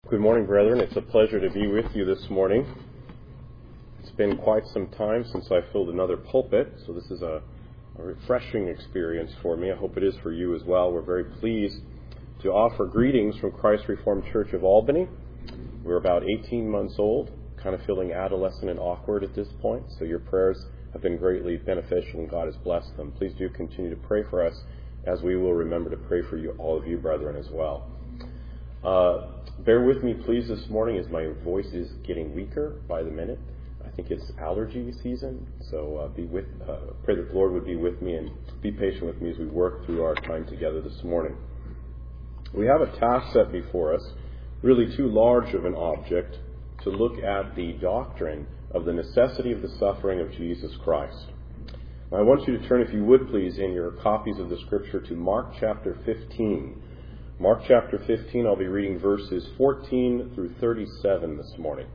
Good morning, brethren. It's a pleasure to be with you this morning. It's been quite some time since I filled another pulpit, so this is a refreshing experience for me. I hope it is for you as well. We're very pleased to offer greetings from Christ Reformed Church of Albany. We're about 18 months old, kind of feeling adolescent and awkward at this point, so your prayers have been greatly beneficial and God has blessed them. Please do continue to pray for us as we will remember to pray for you, all of you brethren as well. Bear with me, please, this morning as my voice is getting weaker by the minute. I think it's allergy season, so pray that the Lord would be with me and be patient with me as we work through our time together this morning. We have a task set before us, really too large of an object, to look at the doctrine of the necessity of the suffering of Jesus Christ. I want you to turn, if you would please, in your copies of the Scripture to Mark chapter 15. Mark chapter 15, I'll be reading verses 14 through 37 this morning.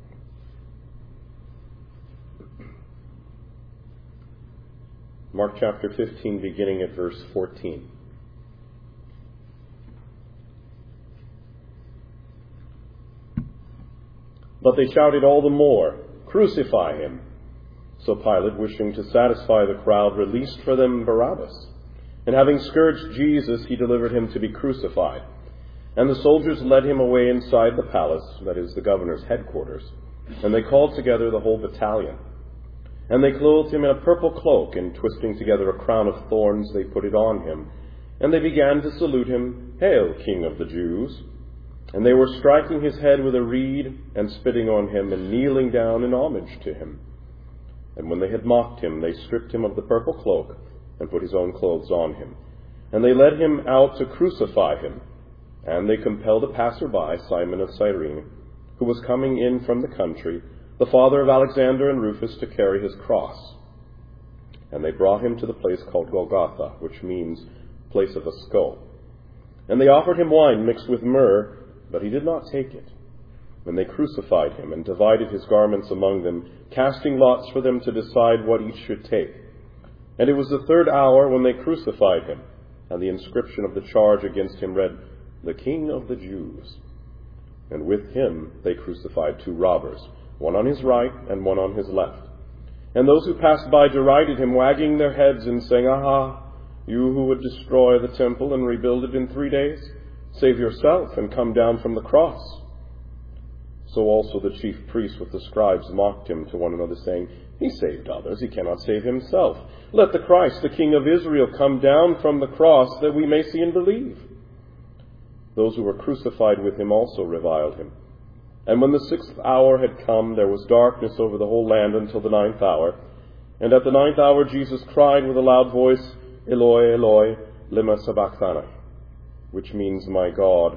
Mark chapter 15, beginning at verse 14. But they shouted all the more, "Crucify him!" So Pilate, wishing to satisfy the crowd, released for them Barabbas. And having scourged Jesus, he delivered him to be crucified. And the soldiers led him away inside the palace, that is, the governor's headquarters. And they called together the whole battalion. And they clothed him in a purple cloak, and twisting together a crown of thorns, they put it on him. And they began to salute him, "Hail, King of the Jews!" And they were striking his head with a reed, and spitting on him, and kneeling down in homage to him. And when they had mocked him, they stripped him of the purple cloak, and put his own clothes on him. And they led him out to crucify him. And they compelled a passerby, Simon of Cyrene, who was coming in from the country, the father of Alexander and Rufus, to carry his cross. And they brought him to the place called Golgotha, which means place of a skull. And they offered him wine mixed with myrrh, but he did not take it. And they crucified him, and divided his garments among them, casting lots for them to decide what each should take. And it was the third hour when they crucified him, and the inscription of the charge against him read, "The King of the Jews." And with him they crucified two robbers, one on his right and one on his left. And those who passed by derided him, wagging their heads and saying, "Aha, you who would destroy the temple and rebuild it in 3 days, save yourself and come down from the cross." So also the chief priests with the scribes mocked him to one another, saying, "He saved others, he cannot save himself. Let the Christ, the King of Israel, come down from the cross, that we may see and believe." Those who were crucified with him also reviled him. And when the 6th hour had come, there was darkness over the whole land until the 9th hour. And at the 9th hour Jesus cried with a loud voice, "Eloi, Eloi, lema sabachthani," which means, my God,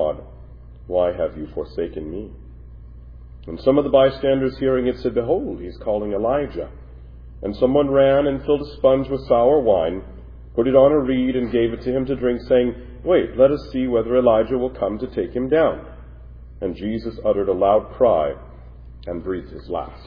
why have you forsaken me?" And some of the bystanders hearing it said, "Behold, he is calling Elijah." And someone ran and filled a sponge with sour wine, put it on a reed, and gave it to him to drink, saying, "Wait, let us see whether Elijah will come to take him down." And Jesus uttered a loud cry and breathed his last.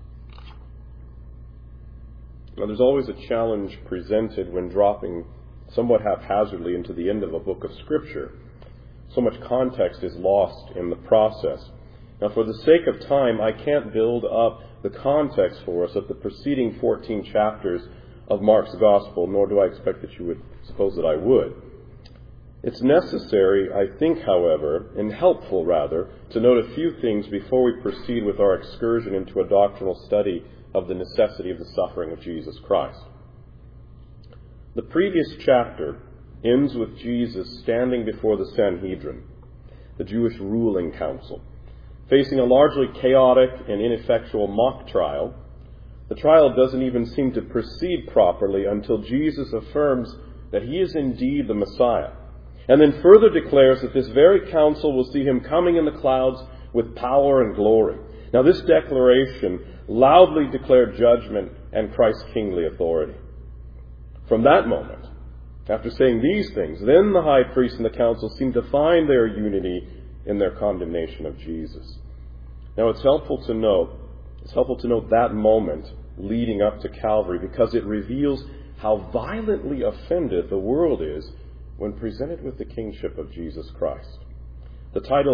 Now, there's always a challenge presented when dropping somewhat haphazardly into the end of a book of Scripture. So much context is lost in the process. Now, for the sake of time, I can't build up the context for us of the preceding 14 chapters of Mark's Gospel, nor do I expect that you would suppose that I would. It's necessary, I think, however, and helpful, rather, to note a few things before we proceed with our excursion into a doctrinal study of the necessity of the suffering of Jesus Christ. The previous chapter ends with Jesus standing before the Sanhedrin, the Jewish ruling council, facing a largely chaotic and ineffectual mock trial. The trial doesn't even seem to proceed properly until Jesus affirms that he is indeed the Messiah, and then further declares that this very council will see him coming in the clouds with power and glory. Now, this declaration loudly declared judgment and Christ's kingly authority. From that moment, after saying these things, then the high priest and the council seem to find their unity in their condemnation of Jesus. Now, it's helpful to note that moment leading up to Calvary, because it reveals how violently offended the world is when presented with the kingship of Jesus Christ. The title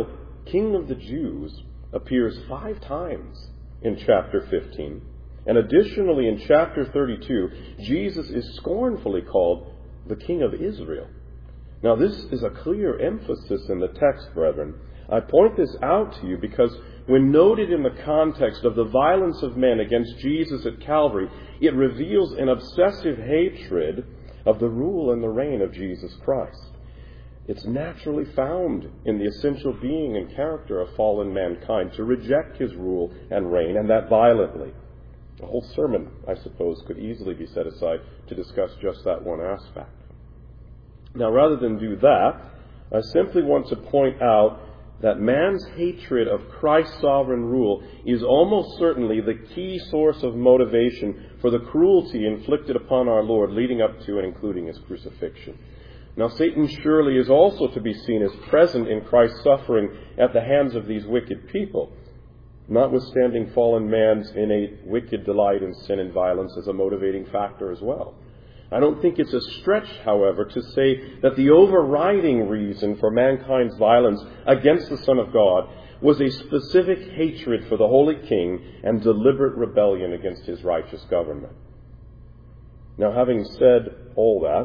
King of the Jews appears 5 times in chapter 15. And additionally, in chapter 32, Jesus is scornfully called the King of Israel. Now, this is a clear emphasis in the text, brethren. I point this out to you because when noted in the context of the violence of men against Jesus at Calvary, it reveals an obsessive hatred of the rule and the reign of Jesus Christ. It's naturally found in the essential being and character of fallen mankind to reject his rule and reign, and that violently. A whole sermon, I suppose, could easily be set aside to discuss just that one aspect. Now, rather than do that, I simply want to point out that man's hatred of Christ's sovereign rule is almost certainly the key source of motivation for the cruelty inflicted upon our Lord leading up to and including his crucifixion. Now, Satan surely is also to be seen as present in Christ's suffering at the hands of these wicked people, notwithstanding fallen man's innate wicked delight in sin and violence as a motivating factor as well. I don't think it's a stretch, however, to say that the overriding reason for mankind's violence against the Son of God was a specific hatred for the Holy King and deliberate rebellion against his righteous government. Now, having said all that,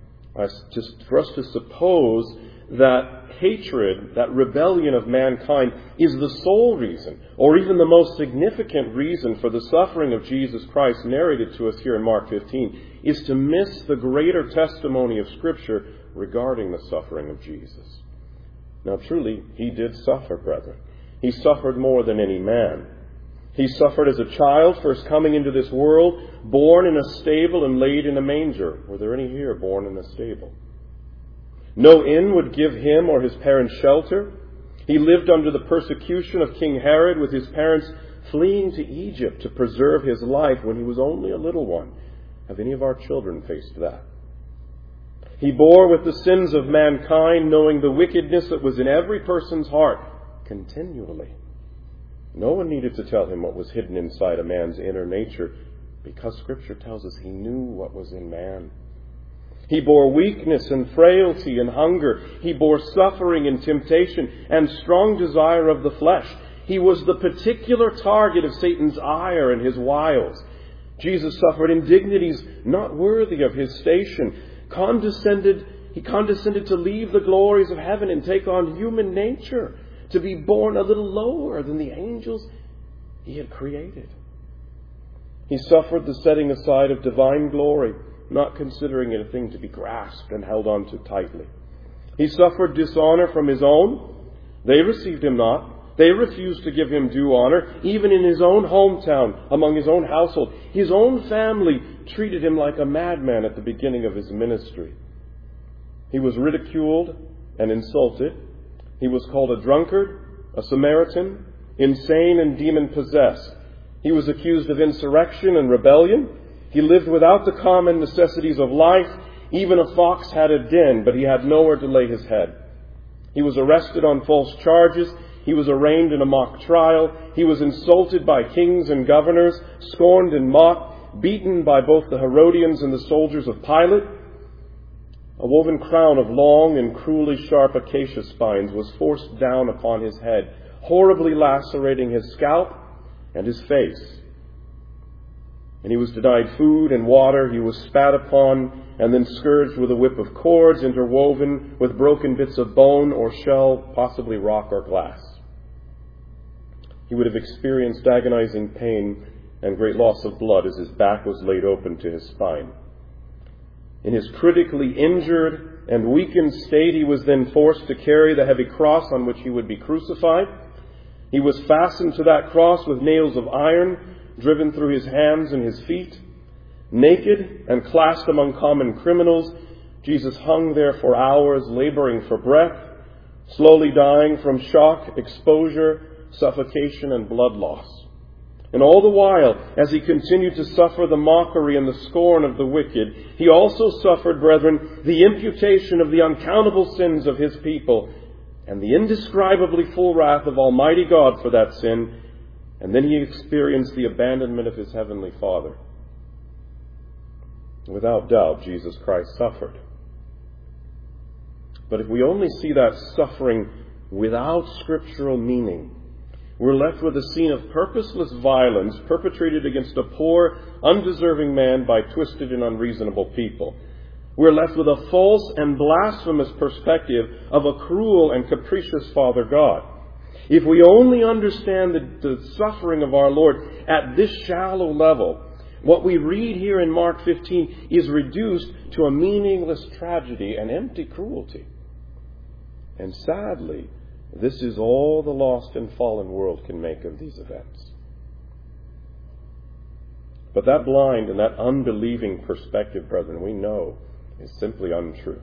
for us to suppose that hatred, that rebellion of mankind, is the sole reason, or even the most significant reason for the suffering of Jesus Christ narrated to us here in Mark 15, is to miss the greater testimony of Scripture regarding the suffering of Jesus. Now, truly, he did suffer, brethren. He suffered more than any man. He suffered as a child, first coming into this world, born in a stable and laid in a manger. Were there any here born in a stable? No inn would give him or his parents shelter. He lived under the persecution of King Herod, with his parents fleeing to Egypt to preserve his life when he was only a little one. Have any of our children faced that? He bore with the sins of mankind, knowing the wickedness that was in every person's heart continually. No one needed to tell him what was hidden inside a man's inner nature, because Scripture tells us he knew what was in man. He bore weakness and frailty and hunger. He bore suffering and temptation and strong desire of the flesh. He was the particular target of Satan's ire and his wiles. Jesus suffered indignities not worthy of his station. He condescended to leave the glories of heaven and take on human nature, to be born a little lower than the angels he had created. He suffered the setting aside of divine glory, not considering it a thing to be grasped and held on to tightly. He suffered dishonor from his own. They received him not. They refused to give him due honor, even in his own hometown, among his own household. His own family treated him like a madman at the beginning of his ministry. He was ridiculed and insulted. He was called a drunkard, a Samaritan, insane and demon-possessed. He was accused of insurrection and rebellion. He lived without the common necessities of life. Even a fox had a den, but he had nowhere to lay his head. He was arrested on false charges. He was arraigned in a mock trial. He was insulted by kings and governors, scorned and mocked, beaten by both the Herodians and the soldiers of Pilate. A woven crown of long and cruelly sharp acacia spines was forced down upon his head, horribly lacerating his scalp and his face. And he was denied food and water. He was spat upon and then scourged with a whip of cords interwoven with broken bits of bone or shell, possibly rock or glass. He would have experienced agonizing pain and great loss of blood as his back was laid open to his spine. In his critically injured and weakened state, he was then forced to carry the heavy cross on which he would be crucified. He was fastened to that cross with nails of iron driven through his hands and his feet. Naked and classed among common criminals, Jesus hung there for hours, laboring for breath, slowly dying from shock, exposure, suffocation, and blood loss. And all the while, as he continued to suffer the mockery and the scorn of the wicked, he also suffered, brethren, the imputation of the uncountable sins of his people and the indescribably full wrath of Almighty God for that sin. And then he experienced the abandonment of his heavenly Father. Without doubt, Jesus Christ suffered. But if we only see that suffering without scriptural meaning. We're left with a scene of purposeless violence perpetrated against a poor, undeserving man by twisted and unreasonable people. We're left with a false and blasphemous perspective of a cruel and capricious Father God. If we only understand the suffering of our Lord at this shallow level, what we read here in Mark 15 is reduced to a meaningless tragedy and empty cruelty. And sadly, this is all the lost and fallen world can make of these events. But that blind and that unbelieving perspective, brethren, we know is simply untrue.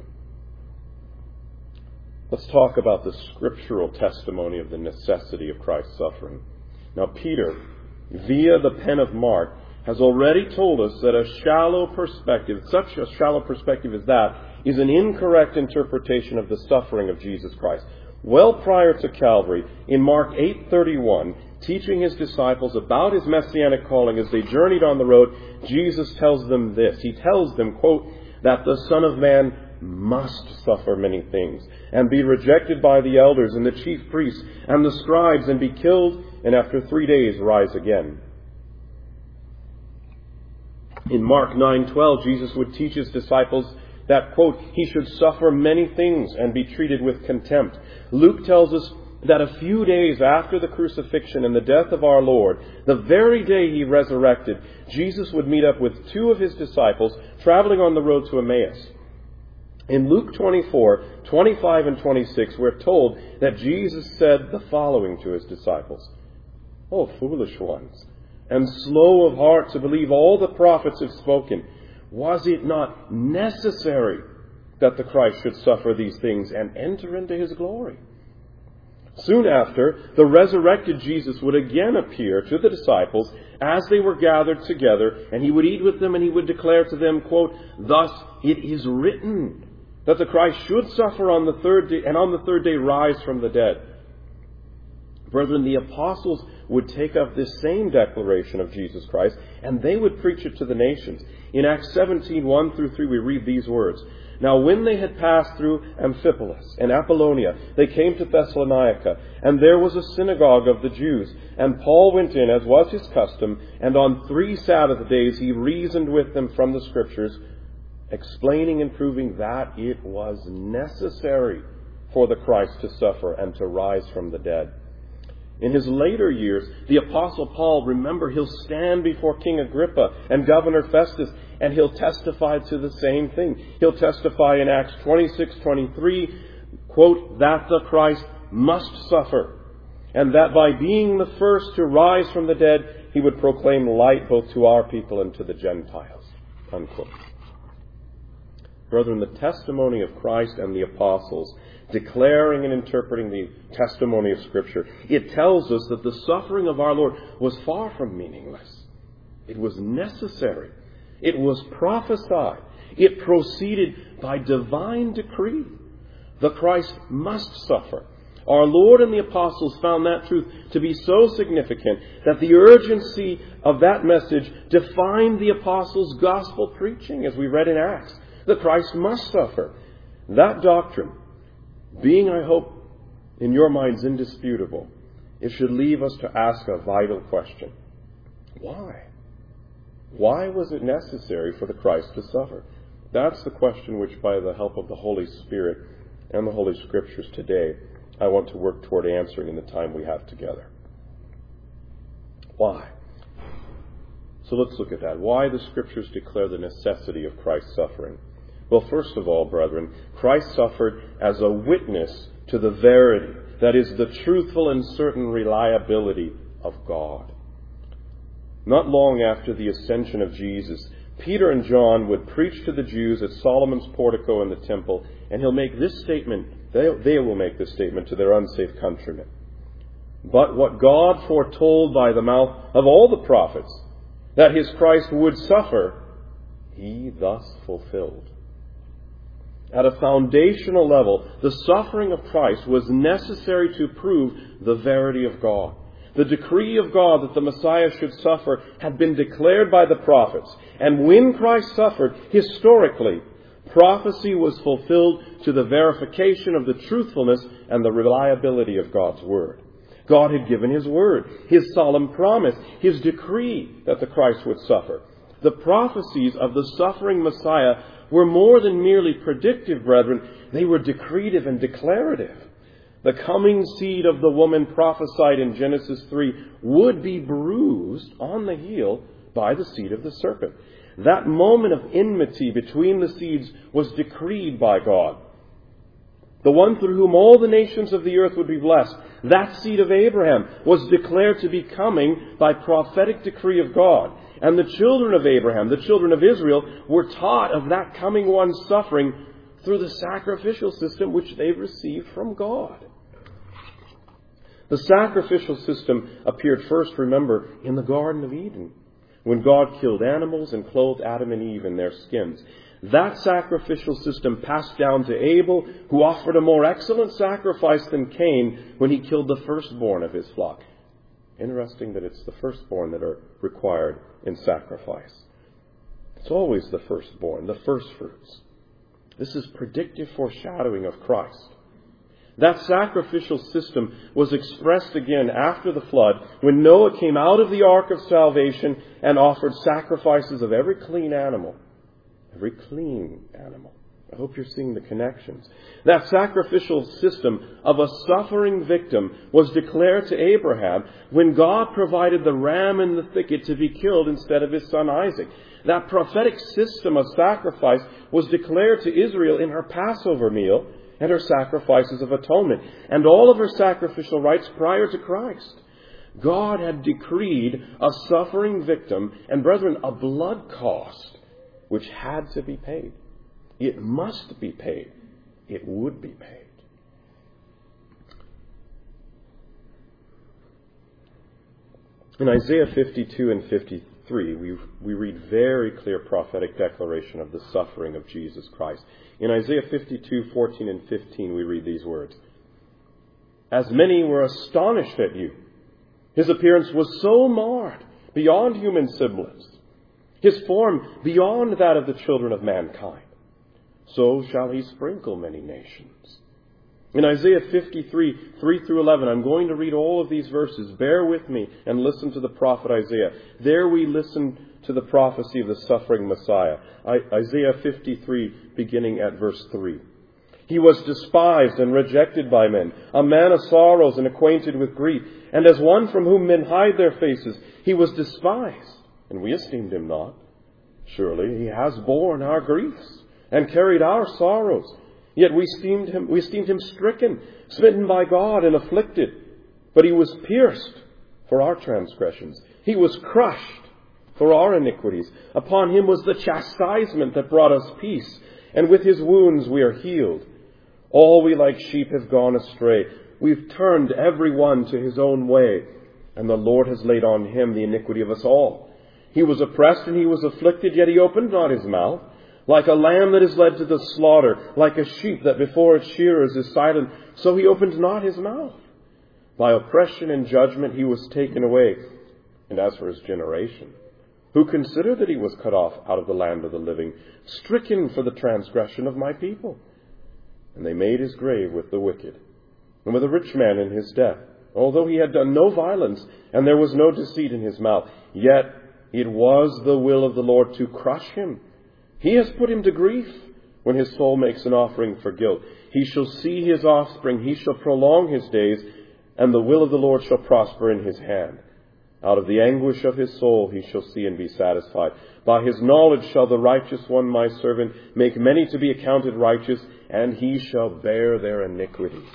Let's talk about the scriptural testimony of the necessity of Christ's suffering. Now, Peter, via the pen of Mark, has already told us that a shallow perspective, such a shallow perspective as that, is an incorrect interpretation of the suffering of Jesus Christ. Well prior to Calvary, in Mark 8:31, teaching his disciples about his messianic calling as they journeyed on the road, Jesus tells them this. He tells them, quote, that the Son of Man must suffer many things and be rejected by the elders and the chief priests and the scribes and be killed and after 3 days rise again. In Mark 9:12, Jesus would teach his disciples that, quote, he should suffer many things and be treated with contempt. Luke tells us that a few days after the crucifixion and the death of our Lord, the very day he resurrected, Jesus would meet up with 2 of his disciples traveling on the road to Emmaus. In Luke 24:25 and 26, we're told that Jesus said the following to his disciples. "O foolish ones, and slow of heart to believe all the prophets have spoken. Was it not necessary that the Christ should suffer these things and enter into his glory?" Soon after, the resurrected Jesus would again appear to the disciples as they were gathered together, and he would eat with them and he would declare to them, quote, "Thus it is written that the Christ should suffer on the third day and on the third day rise from the dead." Brethren, the apostles would take up this same declaration of Jesus Christ and they would preach it to the nations. In Acts 17:1 through 3, we read these words. "Now when they had passed through Amphipolis and Apollonia, they came to Thessalonica, and there was a synagogue of the Jews. And Paul went in, as was his custom, and on 3 Sabbath days he reasoned with them from the Scriptures, explaining and proving that it was necessary for the Christ to suffer and to rise from the dead." In his later years, the Apostle Paul, remember, he'll stand before King Agrippa and Governor Festus, and he'll testify to the same thing. He'll testify in Acts 26:23, quote, that the Christ must suffer, and that by being the first to rise from the dead, he would proclaim light both to our people and to the Gentiles, unquote. Brethren, the testimony of Christ and the apostles, declaring and interpreting the testimony of Scripture, it tells us that the suffering of our Lord was far from meaningless. It was necessary. It was prophesied. It proceeded by divine decree. The Christ must suffer. Our Lord and the apostles found that truth to be so significant that the urgency of that message defined the apostles' gospel preaching, as we read in Acts. The Christ must suffer. That doctrine, being, I hope, in your minds indisputable, it should leave us to ask a vital question. Why? Why was it necessary for the Christ to suffer? That's the question which, by the help of the Holy Spirit and the Holy Scriptures today, I want to work toward answering in the time we have together. Why? So let's look at that. Why the Scriptures declare the necessity of Christ's suffering. Well, first of all, brethren, Christ suffered as a witness to the verity, that is, the truthful and certain reliability of God. Not long after the ascension of Jesus, Peter and John would preach to the Jews at Solomon's portico in the temple, and he'll make this statement, they will make this statement to their unsafe countrymen. But what God foretold by the mouth of all the prophets, that his Christ would suffer, he thus fulfilled. At a foundational level, the suffering of Christ was necessary to prove the verity of God. The decree of God that the Messiah should suffer had been declared by the prophets. And when Christ suffered, historically, Prophecy was fulfilled to the verification of the truthfulness and the reliability of God's Word. God had given His Word, His solemn promise, His decree that the Christ would suffer. The prophecies of the suffering Messiah were more than merely predictive, brethren. They were decretive and declarative. The coming seed of the woman prophesied in Genesis 3 would be bruised on the heel by the seed of the serpent. That moment of enmity between the seeds was decreed by God. The one through whom all the nations of the earth would be blessed, that seed of Abraham, was declared to be coming by prophetic decree of God. And the children of Abraham, the children of Israel, were taught of that coming one's suffering through the sacrificial system which they received from God. The sacrificial system appeared first, remember, in the Garden of Eden, when God killed animals and clothed Adam and Eve in their skins. That sacrificial system passed down to Abel, who offered a more excellent sacrifice than Cain when he killed the firstborn of his flock. Interesting that it's the firstborn that are required in sacrifice. It's always the firstborn, the firstfruits. This is predictive foreshadowing of Christ. That sacrificial system was expressed again after the flood, when Noah came out of the ark of salvation and offered sacrifices of every clean animal. Every clean animal. I hope you're seeing the connections. That sacrificial system of a suffering victim was declared to Abraham when God provided the ram in the thicket to be killed instead of his son Isaac. That prophetic system of sacrifice was declared to Israel in her Passover meal and her sacrifices of atonement, and all of her sacrificial rites prior to Christ. God had decreed a suffering victim, and brethren, a blood cost, which had to be paid. It must be paid. It would be paid. In Isaiah 52 and 53, we read very clear prophetic declaration of the suffering of Jesus Christ. In Isaiah 52, 14 and 15, we read these words. As many were astonished at you, his appearance was so marred beyond human semblance, his form beyond that of the children of mankind. So shall he sprinkle many nations. In Isaiah 53, 3 through 11, I'm going to read all of these verses. Bear with me and listen to the prophet Isaiah. There we listen to the prophecy of the suffering Messiah. Isaiah 53, beginning at verse 3. He was despised and rejected by men, a man of sorrows and acquainted with grief. And as one from whom men hide their faces, he was despised, and we esteemed him not. Surely he has borne our griefs and carried our sorrows. Yet we esteemed him stricken, smitten by God, and afflicted. But he was pierced for our transgressions. He was crushed for our iniquities. Upon him was the chastisement that brought us peace, and with his wounds we are healed. All we like sheep have gone astray. We've turned every one to his own way, and the Lord has laid on him the iniquity of us all. He was oppressed and he was afflicted, yet he opened not his mouth. Like a lamb that is led to the slaughter, like a sheep that before its shearers is silent, so he opened not his mouth. By oppression and judgment he was taken away. And as for his generation, who considered that he was cut off out of the land of the living, stricken for the transgression of my people. And they made his grave with the wicked, and with a rich man in his death, although he had done no violence, and there was no deceit in his mouth. Yet it was the will of the Lord to crush him. He has put him to grief when his soul makes an offering for guilt. He shall see his offspring, he shall prolong his days, and the will of the Lord shall prosper in his hand. Out of the anguish of his soul he shall see and be satisfied. By his knowledge shall the righteous one, my servant, make many to be accounted righteous, and he shall bear their iniquities.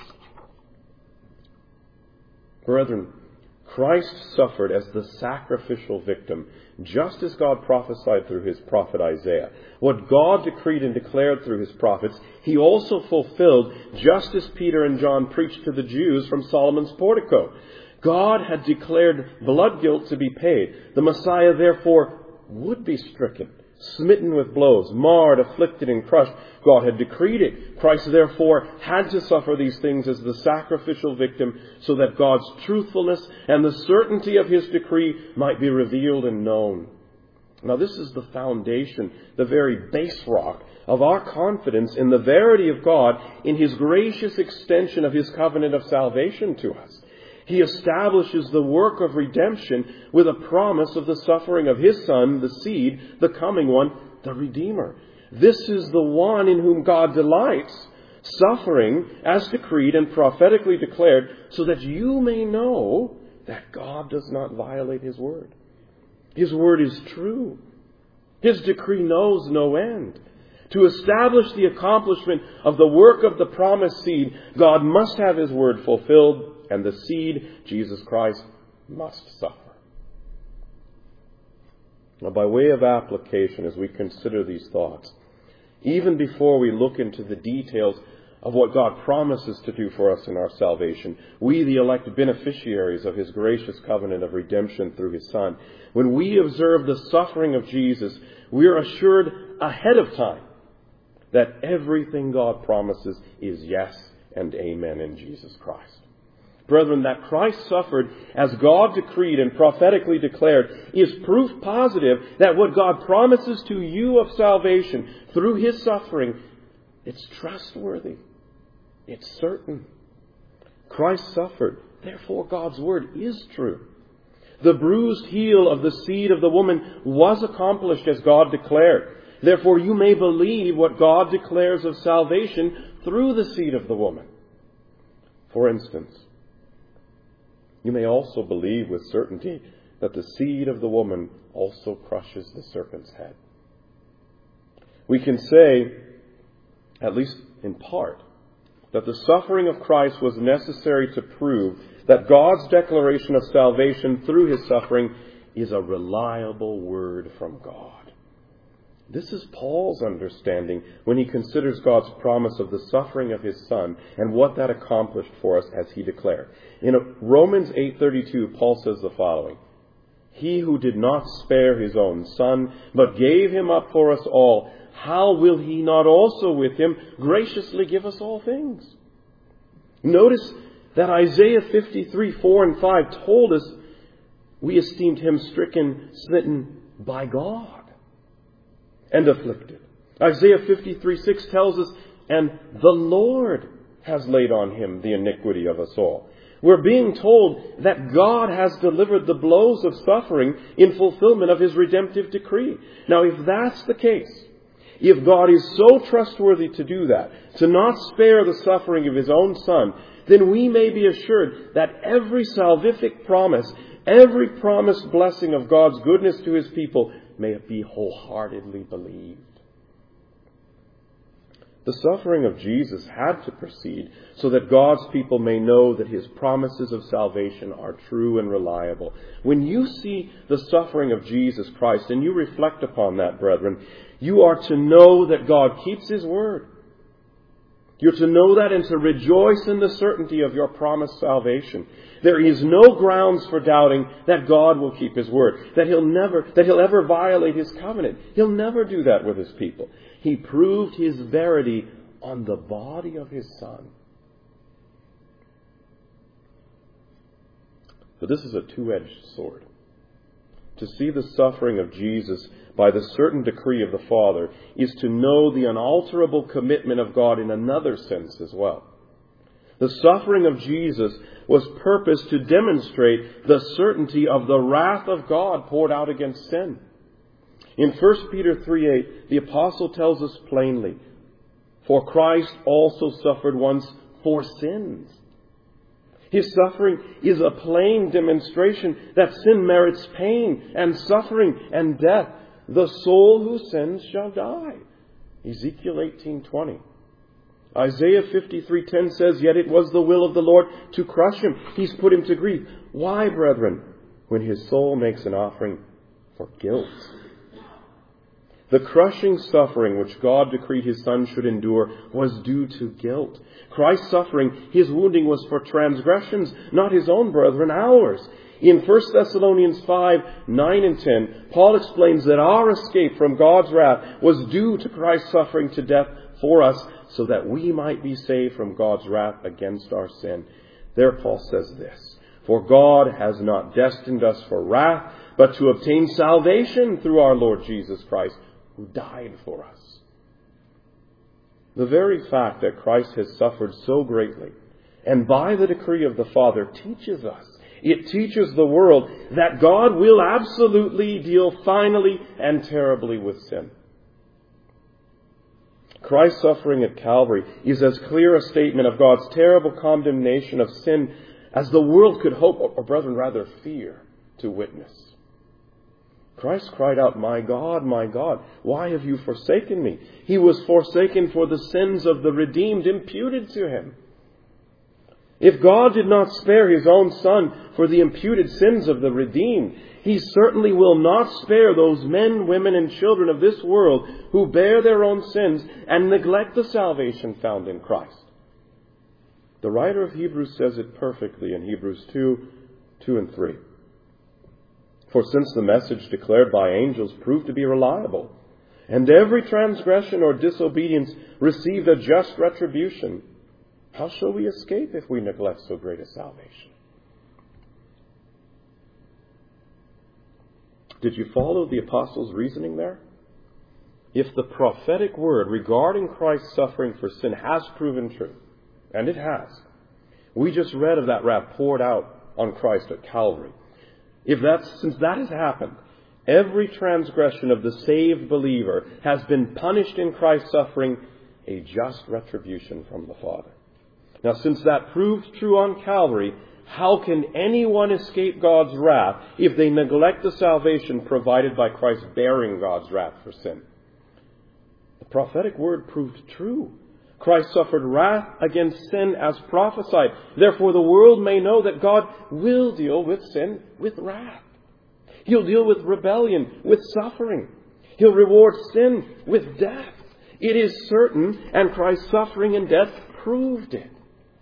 Brethren, Christ suffered as the sacrificial victim, just as God prophesied through his prophet Isaiah. What God decreed and declared through his prophets, he also fulfilled, just as Peter and John preached to the Jews from Solomon's portico. God had declared blood guilt to be paid. The Messiah, therefore, would be stricken, smitten with blows, marred, afflicted, and crushed. God had decreed it. Christ, therefore, had to suffer these things as the sacrificial victim so that God's truthfulness and the certainty of his decree might be revealed and known. Now this is the foundation, the very base rock of our confidence in the verity of God in His gracious extension of His covenant of salvation to us. He establishes the work of redemption with a promise of the suffering of His Son, the seed, the coming one, the Redeemer. This is the one in whom God delights, suffering as decreed and prophetically declared, so that you may know that God does not violate His word. His word is true. His decree knows no end. To establish the accomplishment of the work of the promised seed, God must have His word fulfilled, and the seed, Jesus Christ, must suffer. Now, by way of application, as we consider these thoughts, even before we look into the details of what God promises to do for us in our salvation, we, the elect beneficiaries of His gracious covenant of redemption through His Son, when we observe the suffering of Jesus, we are assured ahead of time that everything God promises is yes and amen in Jesus Christ. Brethren, that Christ suffered as God decreed and prophetically declared is proof positive that what God promises to you of salvation through His suffering, it's trustworthy. It's certain. Christ suffered. Therefore, God's word is true. The bruised heel of the seed of the woman was accomplished as God declared. Therefore, you may believe what God declares of salvation through the seed of the woman. For instance, you may also believe with certainty that the seed of the woman also crushes the serpent's head. We can say, at least in part, that the suffering of Christ was necessary to prove that God's declaration of salvation through His suffering is a reliable word from God. This is Paul's understanding when he considers God's promise of the suffering of His Son and what that accomplished for us as he declared. In Romans 8:32, Paul says the following: He who did not spare His own Son, but gave Him up for us all, how will He not also with Him graciously give us all things? Notice that Isaiah 53:4 and 5 told us we esteemed Him stricken, smitten by God, and afflicted. Isaiah 53:6 tells us, and the Lord has laid on Him the iniquity of us all. We're being told that God has delivered the blows of suffering in fulfillment of His redemptive decree. Now, if that's the case, if God is so trustworthy to do that, to not spare the suffering of His own Son, then we may be assured that every salvific promise, every promised blessing of God's goodness to His people may it be wholeheartedly believed. The suffering of Jesus had to proceed so that God's people may know that His promises of salvation are true and reliable. When you see the suffering of Jesus Christ and you reflect upon that, brethren, you are to know that God keeps His word. You're to know that and to rejoice in the certainty of your promised salvation. There is no grounds for doubting that God will keep His word, that He'll ever violate His covenant. He'll never do that with His people. He proved His verity on the body of His Son. But this is a two-edged sword. To see the suffering of Jesus by the certain decree of the Father is to know the unalterable commitment of God in another sense as well. The suffering of Jesus was purposed to demonstrate the certainty of the wrath of God poured out against sin. In 1 Peter 3:8, the apostle tells us plainly, "For Christ also suffered once for sins." His suffering is a plain demonstration that sin merits pain and suffering and death. The soul who sins shall die. Ezekiel 18:20. Isaiah 53:10 says, "Yet it was the will of the Lord to crush him. He's put him to grief." Why, brethren? When his soul makes an offering for guilt. The crushing suffering which God decreed His Son should endure was due to guilt. Christ's suffering, His wounding, was for transgressions, not His own, brethren, ours. In 1 Thessalonians 5:9 and 10, Paul explains that our escape from God's wrath was due to Christ's suffering to death for us, so that we might be saved from God's wrath against our sin. There Paul says this: For God has not destined us for wrath, but to obtain salvation through our Lord Jesus Christ, who died for us. The very fact that Christ has suffered so greatly, and by the decree of the Father, teaches us, it teaches the world that God will absolutely deal finally and terribly with sin. Christ's suffering at Calvary is as clear a statement of God's terrible condemnation of sin as the world could hope, or brethren, rather fear, to witness. Christ cried out, my God, why have you forsaken me? He was forsaken for the sins of the redeemed imputed to him. If God did not spare his own Son for the imputed sins of the redeemed, he certainly will not spare those men, women, and children of this world who bear their own sins and neglect the salvation found in Christ. The writer of Hebrews says it perfectly in Hebrews 2 and 3. For since the message declared by angels proved to be reliable, and every transgression or disobedience received a just retribution, how shall we escape if we neglect so great a salvation? Did you follow the apostles' reasoning there? If the prophetic word regarding Christ's suffering for sin has proven true, and it has, we just read of that wrath poured out on Christ at Calvary. Since that has happened, every transgression of the saved believer has been punished in Christ's suffering, a just retribution from the Father. Now, since that proved true on Calvary, how can anyone escape God's wrath if they neglect the salvation provided by Christ bearing God's wrath for sin? The prophetic word proved true. Christ suffered wrath against sin as prophesied. Therefore, the world may know that God will deal with sin with wrath. He'll deal with rebellion with suffering. He'll reward sin with death. It is certain, and Christ's suffering and death proved it.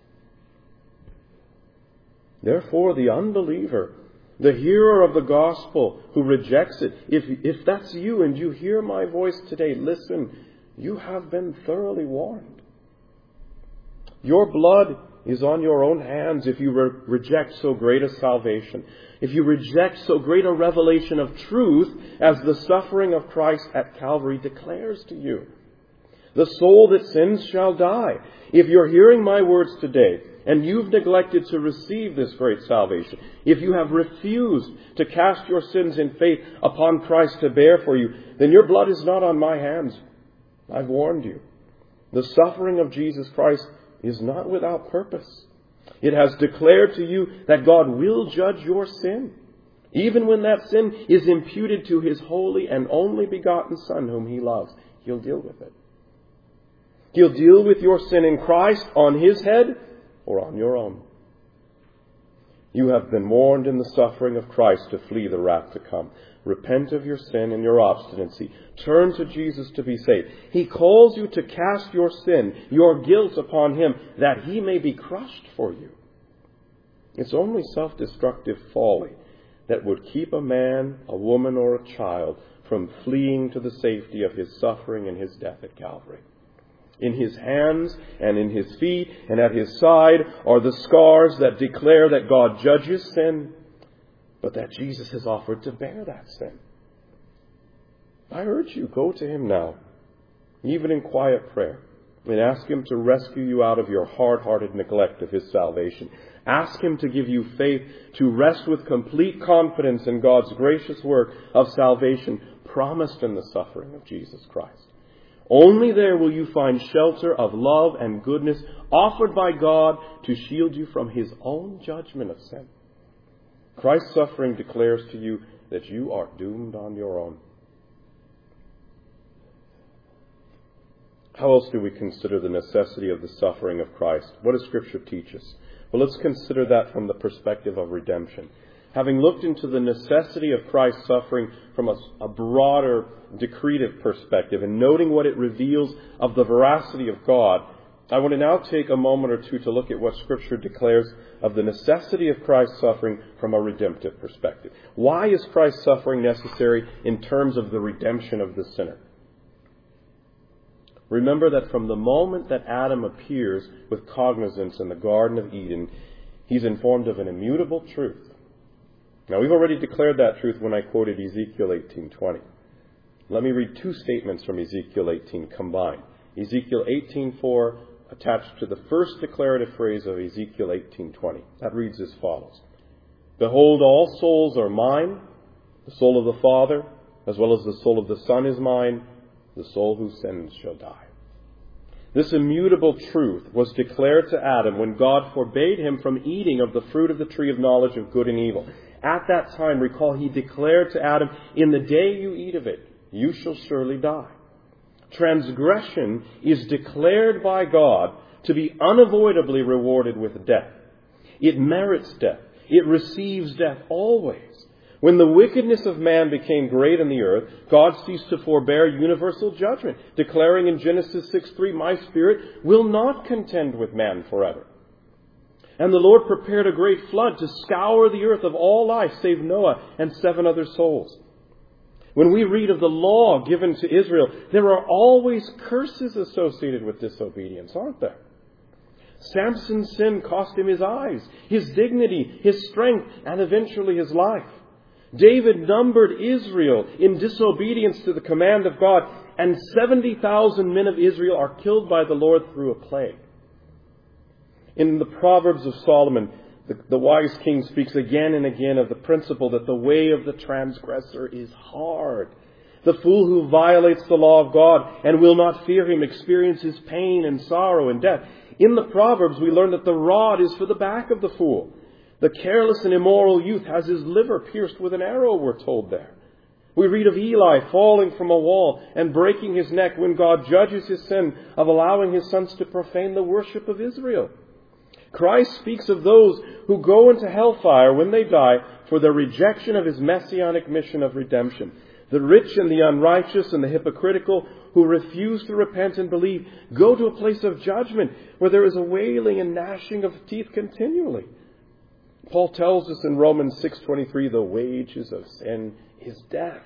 Therefore, the unbeliever, the hearer of the gospel who rejects it, if that's you and you hear my voice today, listen, you have been thoroughly warned. Your blood is on your own hands if you reject so great a salvation, if you reject so great a revelation of truth as the suffering of Christ at Calvary declares to you. The soul that sins shall die. If you're hearing my words today and you've neglected to receive this great salvation, if you have refused to cast your sins in faith upon Christ to bear for you, then your blood is not on my hands. I've warned you. The suffering of Jesus Christ is not without purpose. It has declared to you that God will judge your sin, even when that sin is imputed to his holy and only begotten Son whom he loves. He'll deal with it. He'll deal with your sin in Christ on his head or on your own. You have been warned in the suffering of Christ to flee the wrath to come. Repent of your sin and your obstinacy. Turn to Jesus to be saved. He calls you to cast your sin, your guilt upon him, that he may be crushed for you. It's only self-destructive folly that would keep a man, a woman, or a child from fleeing to the safety of his suffering and his death at Calvary. In his hands and in his feet and at his side are the scars that declare that God judges sin, but that Jesus has offered to bear that sin. I urge you, go to him now, even in quiet prayer, and ask him to rescue you out of your hard-hearted neglect of his salvation. Ask him to give you faith to rest with complete confidence in God's gracious work of salvation promised in the suffering of Jesus Christ. Only there will you find shelter of love and goodness offered by God to shield you from his own judgment of sin. Christ's suffering declares to you that you are doomed on your own. How else do we consider the necessity of the suffering of Christ? What does Scripture teach us? Well, let's consider that from the perspective of redemption. Having looked into the necessity of Christ's suffering from a broader decretive perspective and noting what it reveals of the veracity of God, I want to now take a moment or two to look at what Scripture declares of the necessity of Christ's suffering from a redemptive perspective. Why is Christ's suffering necessary in terms of the redemption of the sinner? Remember that from the moment that Adam appears with cognizance in the Garden of Eden, He's informed of an immutable truth. Now, we've already declared that truth when I quoted Ezekiel 18:20. Let me read two statements from Ezekiel 18 combined. Ezekiel 18:4 attached to the first declarative phrase of Ezekiel 18:20. That reads as follows. Behold, all souls are mine. The soul of the Father, as well as the soul of the Son, is mine. The soul who sins shall die. This immutable truth was declared to Adam when God forbade him from eating of the fruit of the tree of knowledge of good and evil. At that time, recall, he declared to Adam, in the day you eat of it, you shall surely die. Transgression is declared by God to be unavoidably rewarded with death. It merits death. It receives death always. When the wickedness of man became great in the earth, God ceased to forbear universal judgment, declaring in Genesis 6:3, my spirit will not contend with man forever. And the Lord prepared a great flood to scour the earth of all life, save Noah and 7 other souls. When we read of the law given to Israel, there are always curses associated with disobedience, aren't there? Samson's sin cost him his eyes, his dignity, his strength, and eventually his life. David numbered Israel in disobedience to the command of God, and 70,000 men of Israel are killed by the Lord through a plague. In the Proverbs of Solomon, the wise king speaks again and again of the principle that the way of the transgressor is hard. The fool who violates the law of God and will not fear him experiences pain and sorrow and death. In the Proverbs, we learn that the rod is for the back of the fool. The careless and immoral youth has his liver pierced with an arrow, we're told there. We read of Eli falling from a wall and breaking his neck when God judges his sin of allowing his sons to profane the worship of Israel. Christ speaks of those who go into hellfire when they die for their rejection of his messianic mission of redemption. The rich and the unrighteous and the hypocritical who refuse to repent and believe go to a place of judgment where there is a wailing and gnashing of teeth continually. Paul tells us in Romans 6:23, the wages of sin is death.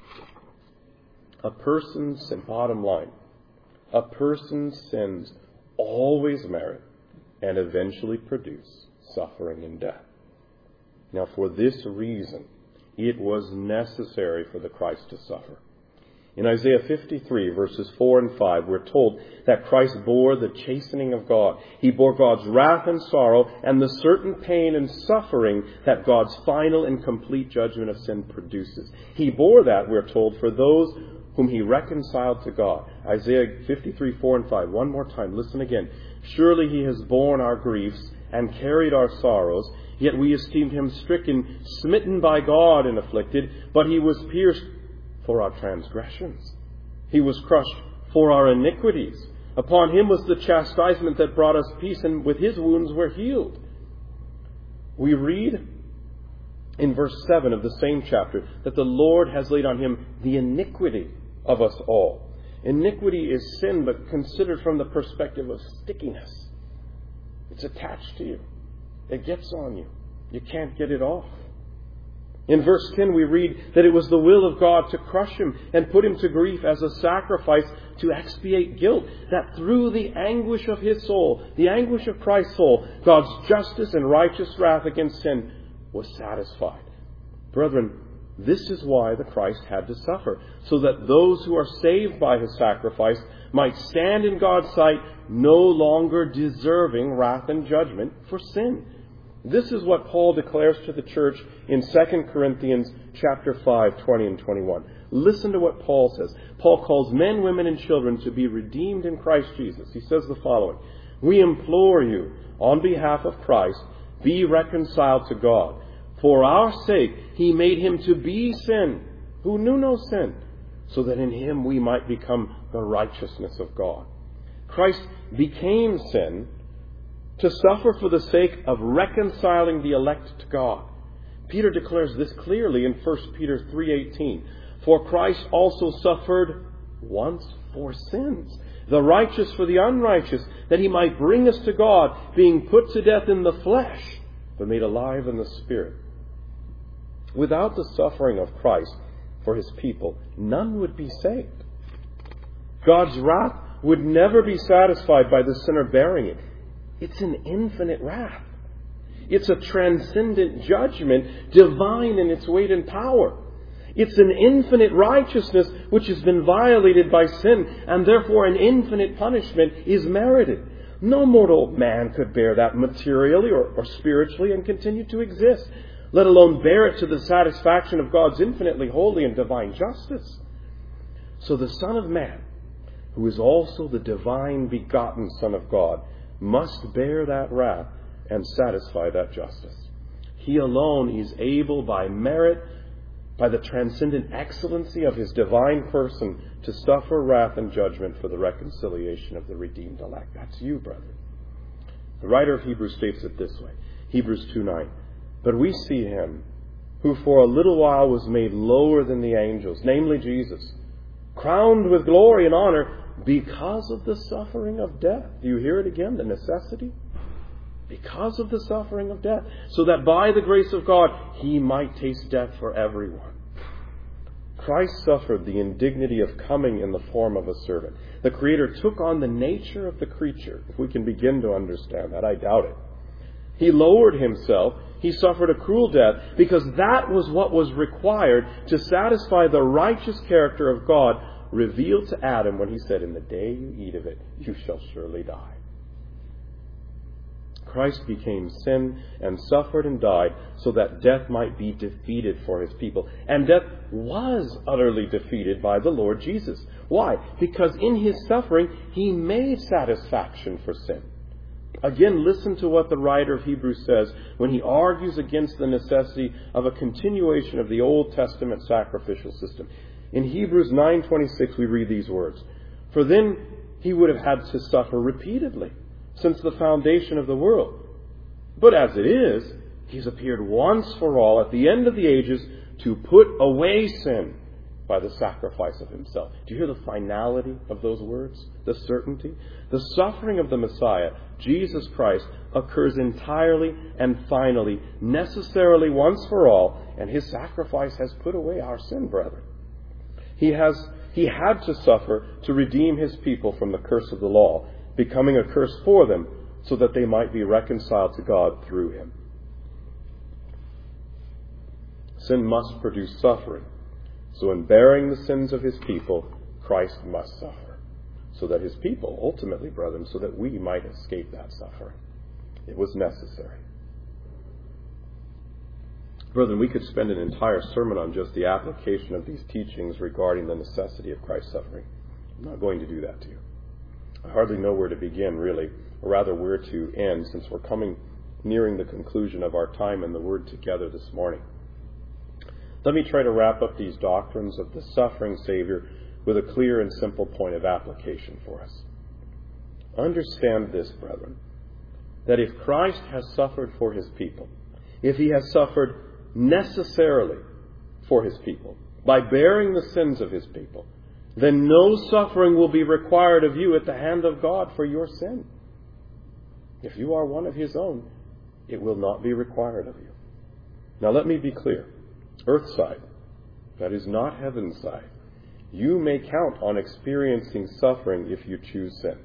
Bottom line, a person's sins always merit and eventually produce suffering and death. Now, for this reason, it was necessary for the Christ to suffer. In Isaiah 53, verses 4 and 5, we're told that Christ bore the chastening of God. He bore God's wrath and sorrow and the certain pain and suffering that God's final and complete judgment of sin produces. He bore that, we're told, for those whom he reconciled to God. Isaiah 53, 4 and 5. One more time. Listen again. Surely he has borne our griefs and carried our sorrows, yet we esteemed him stricken, smitten by God and afflicted, but he was pierced for our transgressions. He was crushed for our iniquities. Upon him was the chastisement that brought us peace, and with his wounds we're healed. We read in verse 7 of the same chapter that the Lord has laid on him the iniquity of us all. Iniquity is sin, but considered from the perspective of stickiness. It's attached to you. It gets on you. You can't get it off. In verse 10 we read that it was the will of God to crush him and put him to grief as a sacrifice to expiate guilt, that through the anguish of his soul, the anguish of Christ's soul, God's justice and righteous wrath against sin was satisfied. Brethren, this is why the Christ had to suffer, so that those who are saved by his sacrifice might stand in God's sight no longer deserving wrath and judgment for sin. This is what Paul declares to the church in 2 Corinthians chapter 5, 20 and 21. Listen to what Paul says. Paul calls men, women, and children to be redeemed in Christ Jesus. He says the following: we implore you, on behalf of Christ, be reconciled to God. For our sake, he made him to be sin, who knew no sin, so that in him we might become the righteousness of God. Christ became sin to suffer for the sake of reconciling the elect to God. Peter declares this clearly in 1 Peter 3:18. For Christ also suffered once for sins, the righteous for the unrighteous, that he might bring us to God, being put to death in the flesh, but made alive in the Spirit. Without the suffering of Christ for his people, none would be saved. God's wrath would never be satisfied by the sinner bearing it. It's an infinite wrath. It's a transcendent judgment, divine in its weight and power. It's an infinite righteousness which has been violated by sin, and therefore an infinite punishment is merited. No mortal man could bear that materially or spiritually and continue to exist, let alone bear it to the satisfaction of God's infinitely holy and divine justice. So the Son of Man, who is also the divine begotten Son of God, must bear that wrath and satisfy that justice. He alone is able by merit, by the transcendent excellency of his divine person, to suffer wrath and judgment for the reconciliation of the redeemed elect. That's you, brethren. The writer of Hebrews states it this way, Hebrews 2:9. But we see him who for a little while was made lower than the angels, namely Jesus, crowned with glory and honor because of the suffering of death. Do you hear it again? The necessity? Because of the suffering of death, so that by the grace of God he might taste death for everyone. Christ suffered the indignity of coming in the form of a servant. The Creator took on the nature of the creature. If we can begin to understand that, I doubt it. He lowered himself. He suffered a cruel death because that was what was required to satisfy the righteous character of God revealed to Adam when he said, "In the day you eat of it, you shall surely die." Christ became sin and suffered and died so that death might be defeated for his people. And death was utterly defeated by the Lord Jesus. Why? Because in his suffering, he made satisfaction for sin. Again, listen to what the writer of Hebrews says when he argues against the necessity of a continuation of the Old Testament sacrificial system. In Hebrews 9:26, we read these words, "For then he would have had to suffer repeatedly since the foundation of the world. But as it is, he's appeared once for all at the end of the ages to put away sin by the sacrifice of himself." Do you hear the finality of those words? The certainty? The suffering of the Messiah, Jesus Christ, occurs entirely and finally, necessarily once for all, and his sacrifice has put away our sin, brethren. He had to suffer to redeem his people from the curse of the law, becoming a curse for them, so that they might be reconciled to God through him. Sin must produce suffering. So in bearing the sins of his people, Christ must suffer, so that his people, ultimately, brethren, so that we might escape that suffering. It was necessary. Brethren, we could spend an entire sermon on just the application of these teachings regarding the necessity of Christ's suffering. I'm not going to do that to you. I hardly know where to begin, really, or rather where to end, since we're nearing the conclusion of our time in the Word together this morning. Let me try to wrap up these doctrines of the suffering Savior with a clear and simple point of application for us. Understand this, brethren, that if Christ has suffered for his people, if he has suffered necessarily for his people, by bearing the sins of his people, then no suffering will be required of you at the hand of God for your sin. If you are one of his own, it will not be required of you. Now let me be clear. Earthside, that is not heaven's side, you may count on experiencing suffering if you choose sin.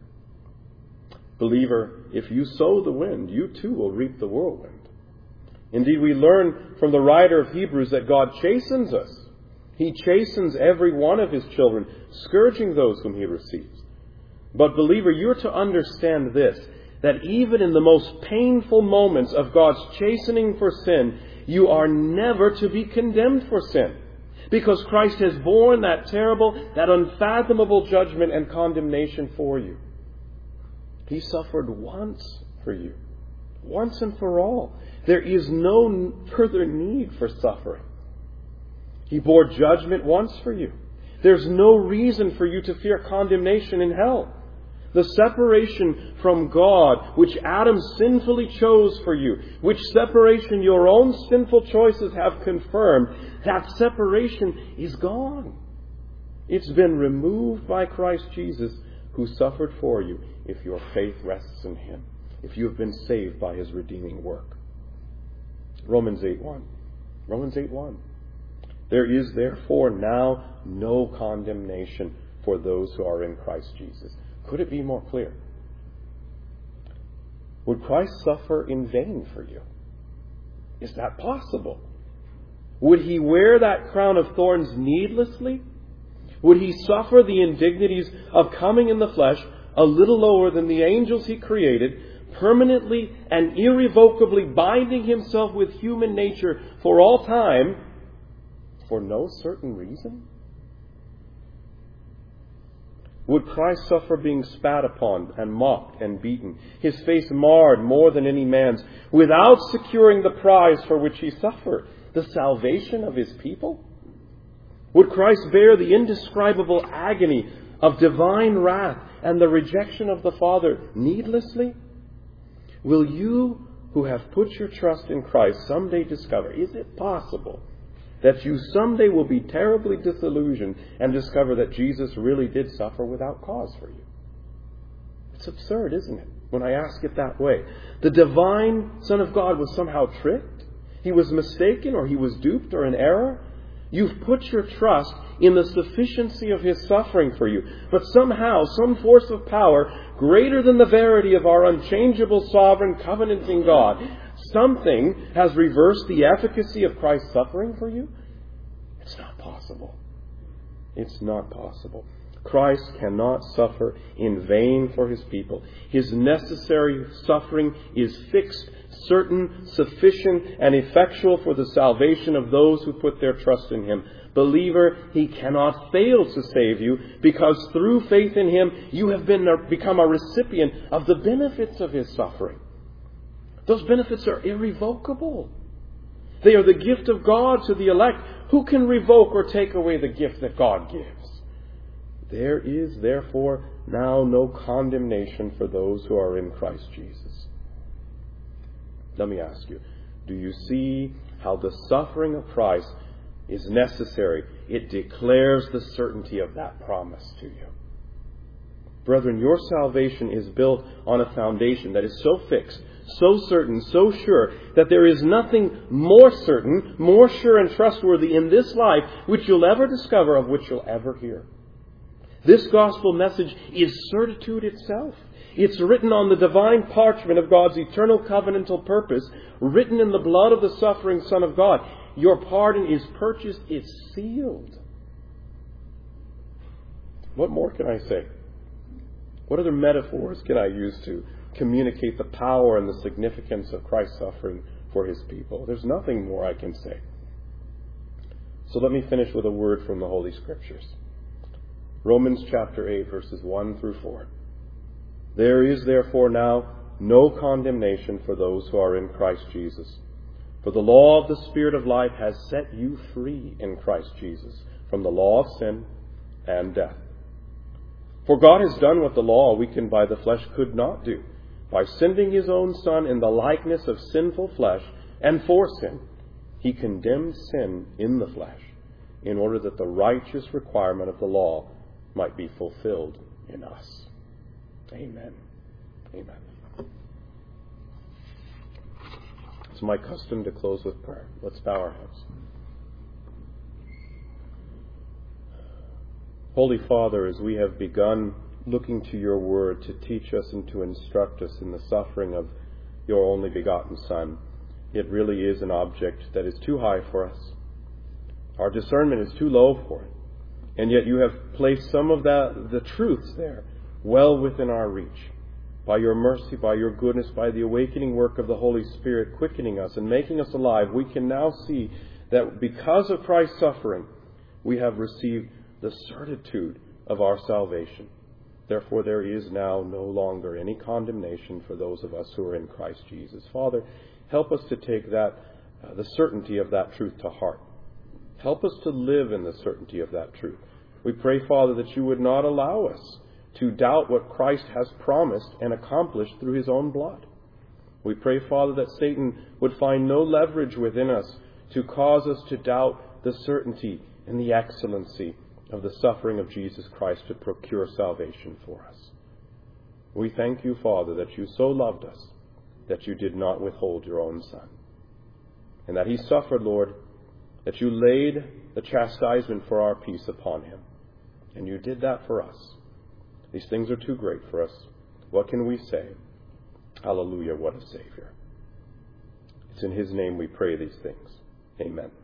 Believer, if you sow the wind, you too will reap the whirlwind. Indeed, we learn from the writer of Hebrews that God chastens us. He chastens every one of his children, scourging those whom he receives. But believer, you're to understand this, that even in the most painful moments of God's chastening for sin, you are never to be condemned for sin. Because Christ has borne that terrible, that unfathomable judgment and condemnation for you. He suffered once for you. Once and for all. There is no further need for suffering. He bore judgment once for you. There's no reason for you to fear condemnation in hell. The separation from God, which Adam sinfully chose for you, which separation your own sinful choices have confirmed, that separation is gone. It's been removed by Christ Jesus, who suffered for you, if your faith rests in him, if you have been saved by his redeeming work. Romans 8:1. Romans 8:1. There is therefore now no condemnation for those who are in Christ Jesus. Could it be more clear? Would Christ suffer in vain for you? Is that possible? Would he wear that crown of thorns needlessly? Would he suffer the indignities of coming in the flesh a little lower than the angels he created, permanently and irrevocably binding himself with human nature for all time, for no certain reason? Would Christ suffer being spat upon and mocked and beaten, his face marred more than any man's, without securing the prize for which he suffered, the salvation of his people? Would Christ bear the indescribable agony of divine wrath and the rejection of the Father needlessly? Will you who have put your trust in Christ someday discover, is it possible that you someday will be terribly disillusioned and discover that Jesus really did suffer without cause for you? It's absurd, isn't it, when I ask it that way? The divine Son of God was somehow tricked? He was mistaken, or he was duped, or in error? You've put your trust in the sufficiency of his suffering for you. But somehow, some force of power greater than the verity of our unchangeable, sovereign, covenanting God, something has reversed the efficacy of Christ's suffering for you? It's not possible. It's not possible. Christ cannot suffer in vain for his people. His necessary suffering is fixed, certain, sufficient, and effectual for the salvation of those who put their trust in him. Believer, he cannot fail to save you, because through faith in him you have become a recipient of the benefits of his suffering. Those benefits are irrevocable. They are the gift of God to the elect. Who can revoke or take away the gift that God gives? There is, therefore, now no condemnation for those who are in Christ Jesus. Let me ask you, do you see how the suffering of Christ is necessary? It declares the certainty of that promise to you. Brethren, your salvation is built on a foundation that is so fixed, so certain, so sure, that there is nothing more certain, more sure and trustworthy in this life which you'll ever discover, of which you'll ever hear. This gospel message is certitude itself. It's written on the divine parchment of God's eternal covenantal purpose, written in the blood of the suffering Son of God. Your pardon is purchased, it's sealed. What more can I say? What other metaphors can I use to communicate the power and the significance of Christ's suffering for his people? There's nothing more I can say. So let me finish with a word from the Holy Scriptures. Romans chapter 8, verses 1 through 4. There is therefore now no condemnation for those who are in Christ Jesus. For the law of the Spirit of life has set you free in Christ Jesus from the law of sin and death. For God has done what the law, weakened by the flesh, could not do, by sending his own Son in the likeness of sinful flesh, and for sin. He condemned sin in the flesh, in order that the righteous requirement of the law might be fulfilled in us. Amen. Amen. It's my custom to close with prayer. Let's bow our heads. Holy Father, as we have begun looking to your word to teach us and to instruct us in the suffering of your only begotten Son, it really is an object that is too high for us. Our discernment is too low for it. And yet you have placed some of the truths there well within our reach. By your mercy, by your goodness, by the awakening work of the Holy Spirit quickening us and making us alive, we can now see that because of Christ's suffering, we have received the certitude of our salvation. Therefore, there is now no longer any condemnation for those of us who are in Christ Jesus. Father, help us to take the certainty of that truth to heart. Help us to live in the certainty of that truth. We pray, Father, that you would not allow us to doubt what Christ has promised and accomplished through his own blood. We pray, Father, that Satan would find no leverage within us to cause us to doubt the certainty and the excellency of the suffering of Jesus Christ to procure salvation for us. We thank you, Father, that you so loved us that you did not withhold your own Son, and that he suffered, Lord, that you laid the chastisement for our peace upon him. And you did that for us. These things are too great for us. What can we say? Hallelujah, what a Savior. It's in his name we pray these things. Amen.